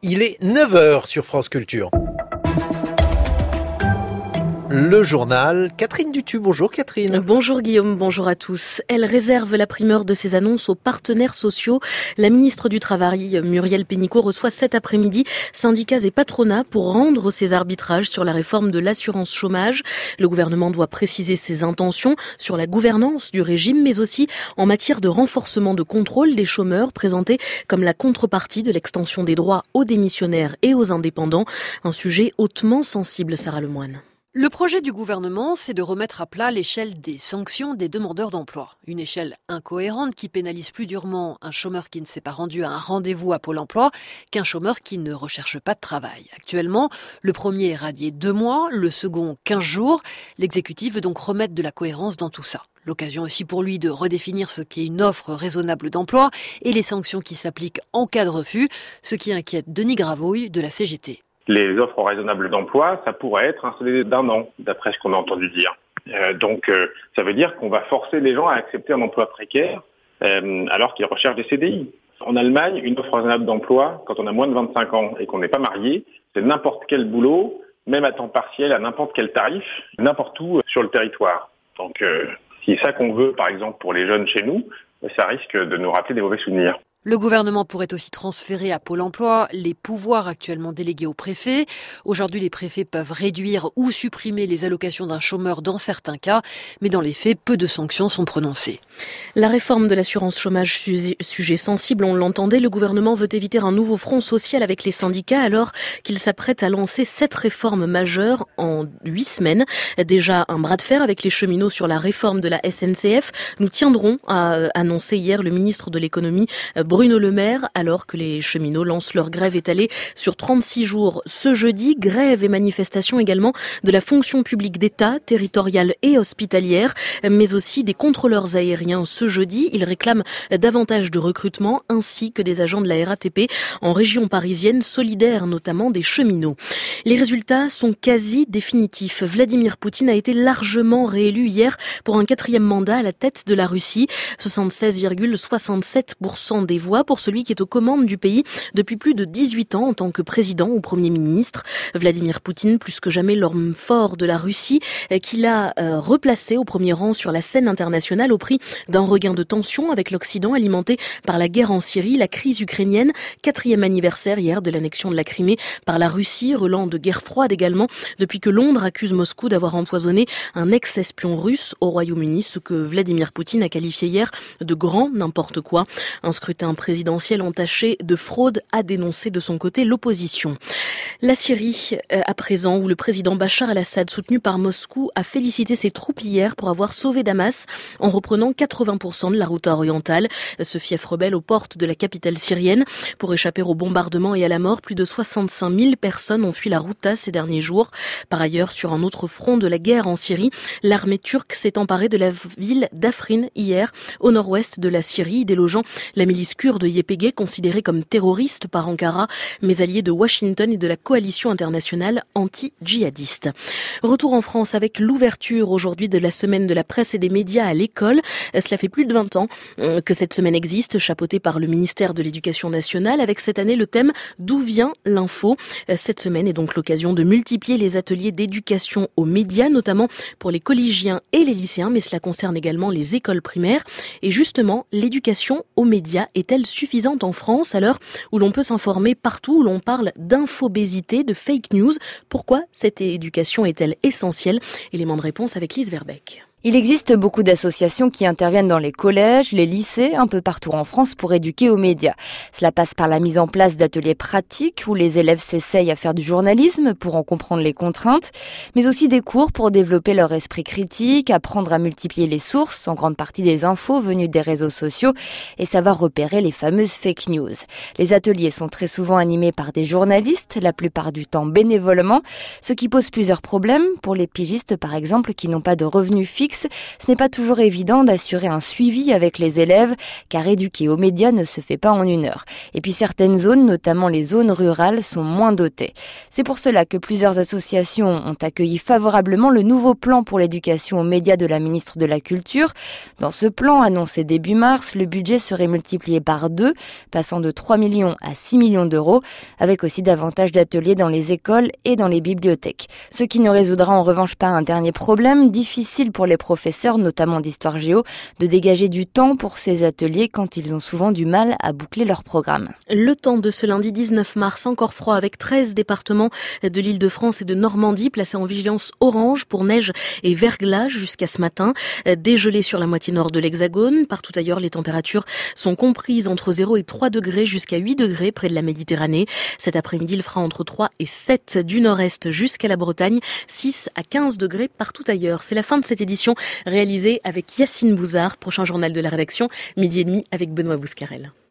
Il est 9h sur France Culture. Le journal, Catherine Dutu. Bonjour Catherine. Bonjour Guillaume, bonjour à tous. Elle réserve la primeur de ses annonces aux partenaires sociaux. La ministre du Travail, Muriel Pénicaud, reçoit cet après-midi syndicats et patronats pour rendre ses arbitrages sur la réforme de l'assurance chômage. Le gouvernement doit préciser ses intentions sur la gouvernance du régime, mais aussi en matière de renforcement de contrôle des chômeurs, présentés comme la contrepartie de l'extension des droits aux démissionnaires et aux indépendants. Un sujet hautement sensible, Sarah Lemoine. Le projet du gouvernement, c'est de remettre à plat l'échelle des sanctions des demandeurs d'emploi. Une échelle incohérente qui pénalise plus durement un chômeur qui ne s'est pas rendu à un rendez-vous à Pôle emploi qu'un chômeur qui ne recherche pas de travail. Actuellement, le premier est radié 2 mois, le second 15 jours. L'exécutif veut donc remettre de la cohérence dans tout ça. L'occasion aussi pour lui de redéfinir ce qu'est une offre raisonnable d'emploi et les sanctions qui s'appliquent en cas de refus, ce qui inquiète Denis Gravouille de la CGT. Les offres raisonnables d'emploi, ça pourrait être un CDD d'1 an, d'après ce qu'on a entendu dire. Donc, ça veut dire qu'on va forcer les gens à accepter un emploi précaire alors qu'ils recherchent des CDI. En Allemagne, une offre raisonnable d'emploi, quand on a moins de 25 ans et qu'on n'est pas marié, c'est n'importe quel boulot, même à temps partiel, à n'importe quel tarif, n'importe où sur le territoire. Donc, si c'est ça qu'on veut, par exemple, pour les jeunes chez nous, ça risque de nous rappeler des mauvais souvenirs. Le gouvernement pourrait aussi transférer à Pôle emploi les pouvoirs actuellement délégués aux préfets. Aujourd'hui, les préfets peuvent réduire ou supprimer les allocations d'un chômeur dans certains cas, mais dans les faits, peu de sanctions sont prononcées. La réforme de l'assurance chômage, sujet sensible, on l'entendait, le gouvernement veut éviter un nouveau front social avec les syndicats alors qu'il s'apprête à lancer 7 réformes majeures en 8 semaines. Déjà un bras de fer avec les cheminots sur la réforme de la SNCF. Nous tiendrons, a annoncé hier le ministre de l'économie, Bruno Le Maire, alors que les cheminots lancent leur grève étalée sur 36 jours ce jeudi. Grève et manifestation également de la fonction publique d'État, territoriale et hospitalière, mais aussi des contrôleurs aériens ce jeudi. Ils réclament davantage de recrutement ainsi que des agents de la RATP en région parisienne, solidaire notamment des cheminots. Les résultats sont quasi définitifs. Vladimir Poutine a été largement réélu hier pour un 4e mandat à la tête de la Russie. 76,67% des voix pour celui qui est aux commandes du pays depuis plus de 18 ans en tant que président ou Premier ministre. Vladimir Poutine, plus que jamais l'homme fort de la Russie, qu'il a replacé au premier rang sur la scène internationale au prix d'un regain de tension avec l'Occident alimenté par la guerre en Syrie, la crise ukrainienne, 4e anniversaire hier de l'annexion de la Crimée par la Russie, relent de guerre froide également, depuis que Londres accuse Moscou d'avoir empoisonné un ex-espion russe au Royaume-Uni, ce que Vladimir Poutine a qualifié hier de grand n'importe quoi. Un scrutin présidentiel entaché de fraude a dénoncé de son côté l'opposition. La Syrie, à présent, où le président Bachar el-Assad, soutenu par Moscou, a félicité ses troupes hier pour avoir sauvé Damas en reprenant 80% de la route orientale. Ce fief rebelle aux portes de la capitale syrienne. Pour échapper aux bombardements et à la mort, plus de 65 000 personnes ont fui la Ghouta ces derniers jours. Par ailleurs, sur un autre front de la guerre en Syrie, l'armée turque s'est emparée de la ville d'Afrin hier, au nord-ouest de la Syrie, délogeant la milice kurde YPG, considérée comme terroriste par Ankara, mais alliée de Washington et de la coalition internationale anti-djihadiste. Retour en France avec l'ouverture aujourd'hui de la semaine de la presse et des médias à l'école. Cela fait plus de 20 ans que cette semaine existe, chapeautée par le ministère de l'Éducation nationale, avec cette année le thème « D'où vient l'info ?» Cette semaine est donc l'occasion de multiplier les ateliers d'éducation aux médias, notamment pour les collégiens et les lycéens, mais cela concerne également les écoles primaires. Et justement, l'éducation aux médias est-elle suffisante en France à l'heure où l'on peut s'informer partout, où l'on parle d'infobésité, de fake news? Pourquoi cette éducation est-elle essentielle? Élément de réponse avec Lise Verbeek. Il existe beaucoup d'associations qui interviennent dans les collèges, les lycées, un peu partout en France pour éduquer aux médias. Cela passe par la mise en place d'ateliers pratiques où les élèves s'essayent à faire du journalisme pour en comprendre les contraintes, mais aussi des cours pour développer leur esprit critique, apprendre à multiplier les sources, en grande partie des infos venues des réseaux sociaux, et savoir repérer les fameuses fake news. Les ateliers sont très souvent animés par des journalistes, la plupart du temps bénévolement, ce qui pose plusieurs problèmes pour les pigistes par exemple qui n'ont pas de revenus fixes fixe, ce n'est pas toujours évident d'assurer un suivi avec les élèves, car éduquer aux médias ne se fait pas en une heure. Et puis certaines zones, notamment les zones rurales, sont moins dotées. C'est pour cela que plusieurs associations ont accueilli favorablement le nouveau plan pour l'éducation aux médias de la ministre de la Culture. Dans ce plan, annoncé début mars, le budget serait multiplié par 2, passant de 3 millions à 6 millions d'euros, avec aussi davantage d'ateliers dans les écoles et dans les bibliothèques. Ce qui ne résoudra en revanche pas un dernier problème, difficile pour les professeurs, notamment d'histoire géo, de dégager du temps pour ces ateliers quand ils ont souvent du mal à boucler leur programme. Le temps de ce lundi 19 mars, encore froid avec 13 départements de l'Île-de-France et de Normandie placés en vigilance orange pour neige et verglas jusqu'à ce matin. Dégelé sur la moitié nord de l'Hexagone. Partout ailleurs, les températures sont comprises entre 0 et 3 degrés jusqu'à 8 degrés près de la Méditerranée. Cet après-midi, il fera entre 3 et 7 du nord-est jusqu'à la Bretagne, 6 à 15 degrés partout ailleurs. C'est la fin de cette édition réalisée avec Yacine Bouzard. Prochain journal de la rédaction, 12h30 avec Benoît Bouscarel.